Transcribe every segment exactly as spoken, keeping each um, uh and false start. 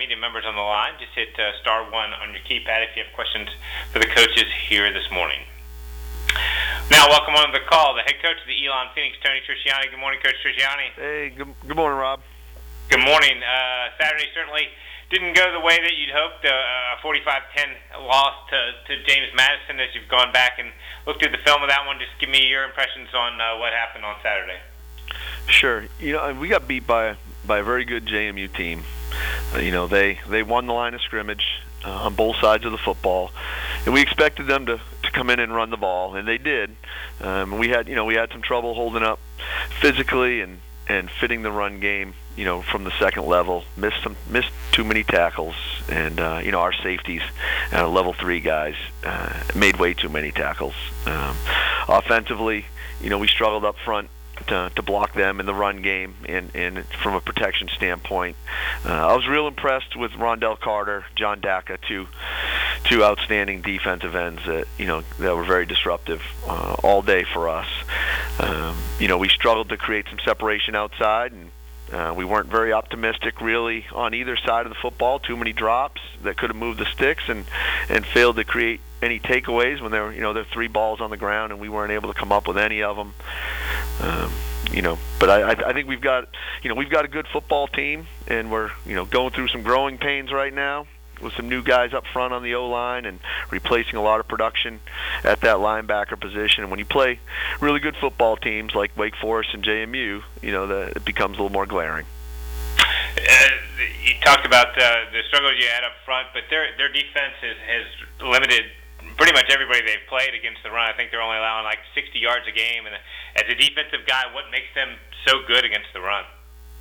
media members on the line. Just hit uh, star one on your keypad if you have questions for the coaches here this morning. Now, welcome on the call, the head coach of the Elon Phoenix, Tony Trisciani. Good morning, Coach Trisciani. Hey, good, good morning, Rob. Good morning. Uh, Saturday certainly didn't go the way that you'd hoped. Uh, a forty-five ten loss to, to James Madison. As you've gone back and looked through the film of that one, just give me your impressions on uh, what happened on Saturday. Sure. You know, we got beat by by a very good J M U team. Uh, you know, they they won the line of scrimmage uh, on both sides of the football, and we expected them to, to come in and run the ball, and they did. Um, we had you know we had some trouble holding up physically and, and fitting the run game. You know, from the second level, missed some missed too many tackles, and uh, you know our safeties, uh, level three guys, uh, made way too many tackles. Um, offensively, you know, we struggled up front to, to block them in the run game, and, and from a protection standpoint, uh, I was real impressed with Rondell Carter, John Daka, two two outstanding defensive ends that you know that were very disruptive uh, all day for us. Um, you know, we struggled to create some separation outside, and Uh, we weren't very optimistic, really, on either side of the football. Too many drops that could have moved the sticks, and, and failed to create any takeaways when there were, you know, there were three balls on the ground, and we weren't able to come up with any of them. Um, you know, but I, I think we've got, you know, we've got a good football team, and we're, you know, going through some growing pains right now with some new guys up front on the O-line and replacing a lot of production at that linebacker position. And when you play really good football teams like Wake Forest and J M U, you know, the, it becomes a little more glaring. Uh, you talked about uh, the struggles you had up front, but their their defense has, has limited pretty much everybody they've played against the run. I think they're only allowing like sixty yards a game. And as a defensive guy, what makes them so good against the run?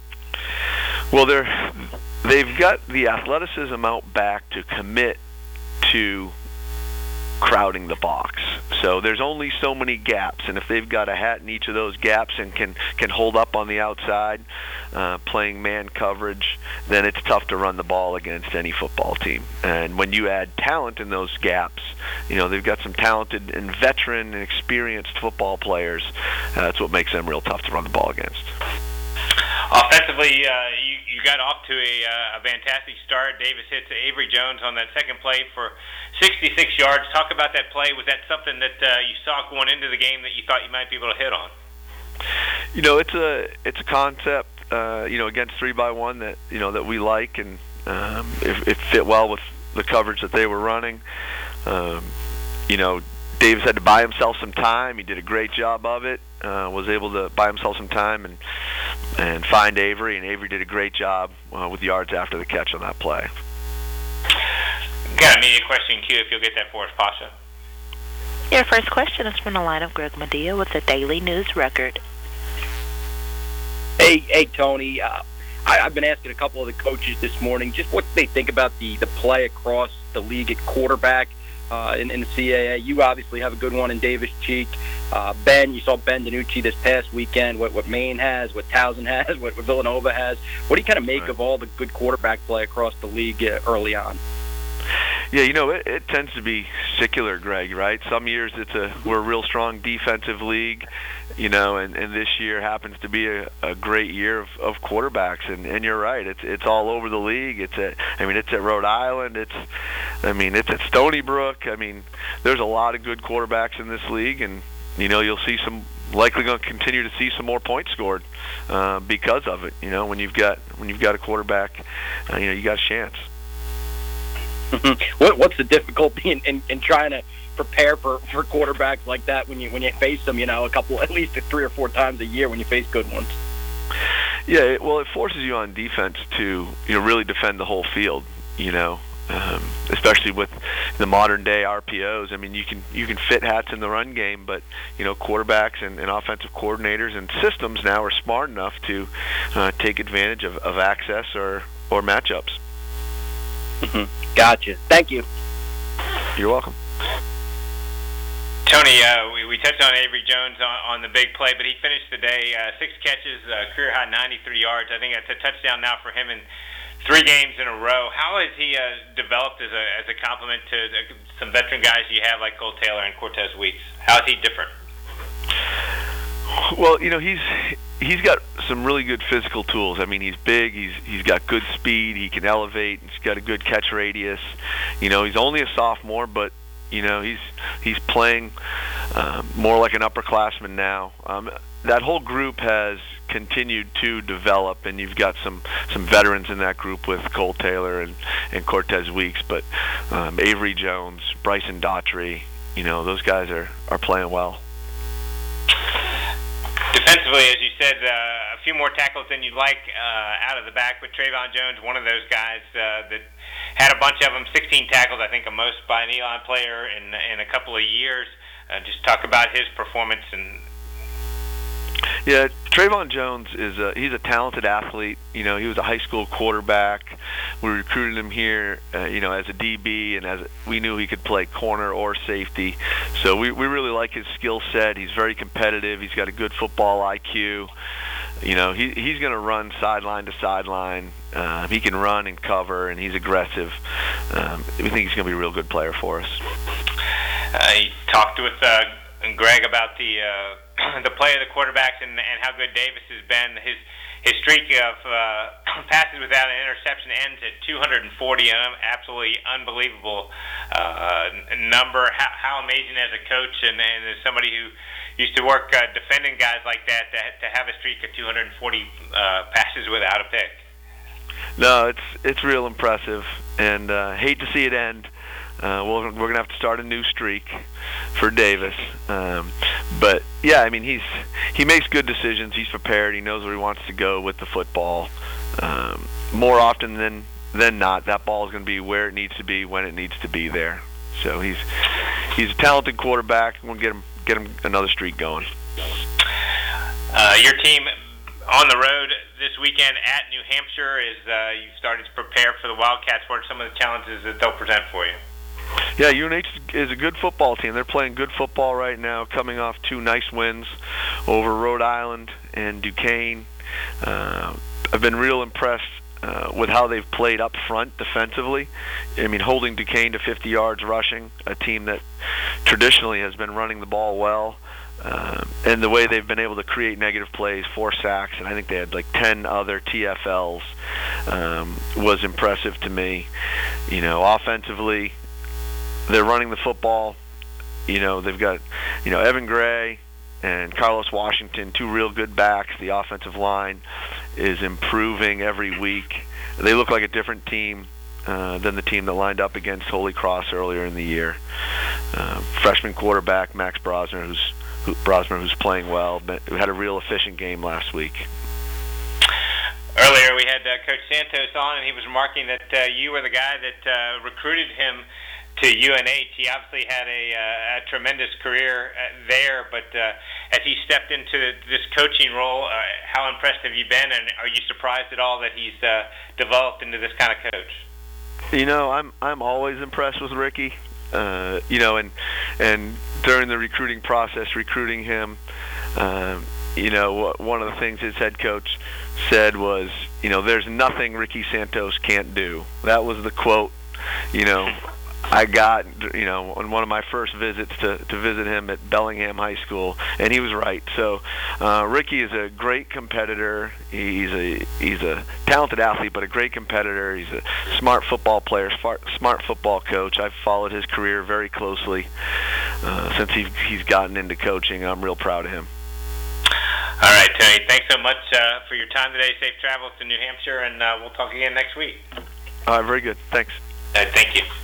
Well, they're they've got the athleticism out back to commit to crowding the box. So there's only so many gaps, and if they've got a hat in each of those gaps and can can hold up on the outside, uh, playing man coverage, then it's tough to run the ball against any football team. And when you add talent in those gaps, you know they've got some talented and veteran and experienced football players. Uh, that's what makes them real tough to run the ball against. Offensively, uh, you, you got off to a, uh, a fantastic start. Davis hits Avery Jones on that second play for sixty-six yards. Talk about that play. Was that something that uh, you saw going into the game that you thought you might be able to hit on? You know, it's a it's a concept. Uh, you know, against three by one that you know that we like, and um, it, it fit well with the coverage that they were running. Um, you know, Davis had to buy himself some time. He did a great job of it. Uh, was able to buy himself some time and and find Avery, and Avery did a great job uh, with yards after the catch on that play. Got a media question queue if you'll get that for us, Pasha. Your first question is from the line of Greg Medea with the Daily News Record. Hey, hey, Tony. Uh, I, I've been asking a couple of the coaches this morning just what they think about the, the play across the league at quarterback uh, in, in the C A A. You obviously have a good one in Davis Cheek. Uh, Ben, you saw Ben DiNucci this past weekend, what, what Maine has, what Towson has, what, what Villanova has. What do you kind of make right. of all the good quarterback play across the league uh, early on? Yeah, you know, it, it tends to be secular, Greg, right? Some years it's a we're a real strong defensive league, you know, and, and this year happens to be a, a great year of, of quarterbacks, and, and you're right, it's it's all over the league. It's at I mean it's at Rhode Island, it's I mean it's at Stony Brook. I mean, there's a lot of good quarterbacks in this league, and you know, you'll see some likely going to continue to see some more points scored uh, because of it. You know, when you've got when you've got a quarterback, uh, you know, you got a chance. what, what's the difficulty in, in, in trying to prepare for, for quarterbacks like that when you when you face them? You know, a couple at least three or four times a year when you face good ones. Yeah, it, well, it forces you on defense to you know really defend the whole field. You know. Um, especially with the modern day R P Os. I mean, you can you can fit hats in the run game, but you know, quarterbacks and, and offensive coordinators and systems now are smart enough to uh, take advantage of, of access or, or matchups. Mm-hmm. Gotcha. Thank you. You're welcome. Tony, uh, we, we touched on Avery Jones on, on the big play, but he finished the day uh, six catches, uh, career high ninety-three yards. I think that's a touchdown now for him in three games in a row. How has he uh, developed as a as a complement to the, some veteran guys you have like Cole Taylor and Cortez Weeks? How is he different? Well, you know, he's he's got some really good physical tools. I mean, he's big. He's he's got good speed. He can elevate. He's got a good catch radius. You know, he's only a sophomore, but you know he's he's playing um, more like an upperclassman now. Um, that whole group has continued to develop, and you've got some some veterans in that group with Cole Taylor and and Cortez Weeks, but um, Avery Jones, Bryson Daughtry, you know, those guys are are playing well. Defensively, as you said, uh, a few more tackles than you'd like uh, out of the back, but Trayvon Jones, one of those guys uh, that had a bunch of them, sixteen tackles, I think, the most by an Elon player in in a couple of years. Uh, just talk about his performance. And yeah, Trayvon Jones is a, he's a talented athlete. You know, he was a high school quarterback. We recruited him here, uh, you know, as a D B, and as a, we knew he could play corner or safety. So we we really like his skill set. He's very competitive. He's got a good football I Q. You know, he he's going to run sideline to sideline. Uh, he can run and cover, and he's aggressive. Um, we think he's going to be a real good player for us. Uh, he talked with uh, Greg about the uh, the play of the quarterbacks and, and how good Davis has been. His his streak of uh, passes without an interception ends at two hundred forty, an absolutely unbelievable uh, number. How, how amazing as a coach and, and as somebody who used to work uh, defending guys like that to, to have a streak of two hundred forty uh, passes without a pick. No, it's it's real impressive, and uh, hate to see it end. Uh, we're we're gonna have to start a new streak for Davis, um, but yeah, I mean he's he makes good decisions. He's prepared. He knows where he wants to go with the football. Um, more often than than not, that ball is going to be where it needs to be when it needs to be there. So he's he's a talented quarterback. We'll get him get him another streak going. Uh, your team on the road this weekend at New Hampshire is uh, you've started to prepare for the Wildcats. What are some of the challenges that they'll present for you? Yeah, U N H is a good football team. They're playing good football right now, coming off two nice wins over Rhode Island and Duquesne. Uh, I've been real impressed uh, with how they've played up front defensively. I mean, holding Duquesne to fifty yards rushing, a team that traditionally has been running the ball well. Uh, and the way they've been able to create negative plays, four sacks, and I think they had like ten other T F Ls, um, was impressive to me. You know, offensively, they're running the football. You know, they've got, you know, Evan Gray and Carlos Washington, two real good backs. The offensive line is improving every week. They look like a different team uh, than the team that lined up against Holy Cross earlier in the year. Uh, freshman quarterback Max Brosner, who's who, Brosner, who's playing well, but who had a real efficient game last week. Earlier we had uh, Coach Santos on, and he was remarking that uh, you were the guy that uh, recruited him to U N H. He obviously had a, uh, a tremendous career uh, there, but uh, as he stepped into this coaching role, uh, how impressed have you been, and are you surprised at all that he's uh, developed into this kind of coach? You know, I'm I'm always impressed with Ricky. Uh, you know, and and during the recruiting process, recruiting him, um, you know, one of the things his head coach said was, you know, there's nothing Ricky Santos can't do. That was the quote, you know, I got, you know, on one of my first visits to, to visit him at Bellingham High School, and he was right. So uh, Ricky is a great competitor. He's a he's a talented athlete, but a great competitor. He's a smart football player, smart, smart football coach. I've followed his career very closely uh, since he, he's gotten into coaching. I'm real proud of him. All right, Tony, thanks so much uh, for your time today. Safe travels to New Hampshire, and uh, we'll talk again next week. All right, very good. Thanks. Uh, thank you.